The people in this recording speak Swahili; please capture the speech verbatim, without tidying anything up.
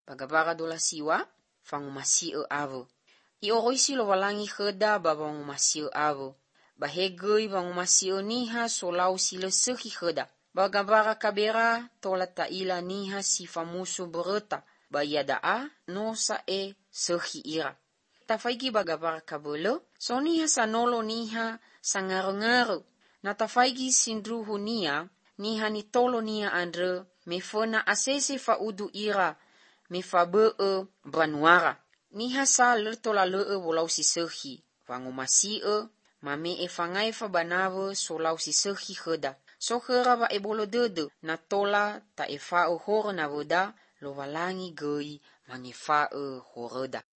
Bagabara dola siwa, fangumasi e avo. I oroisi lo walangi heda ba bangumasi e avo. Bahegui bangumasi e niha solau sile sehi heda. Bagabara kabera tola taila niha si famusu bereta. Bayadaa nosa e sehi ira. Tafaigi bagabara kabelo, so niha sanolo niha sangaru-ngaru. Na tafaigi sindruhu nia, niha ni tolo nia andre, me fona asese faudu ira, me fabe e banuara. Niha sa lertola le e wolau si sehi. Vangumasi e, mame e fangai fa banave solau si sehi heda. So hera ba e bolo dede, na tola ta e fa e hore na voda, lo walangi gei mange fa e horeda.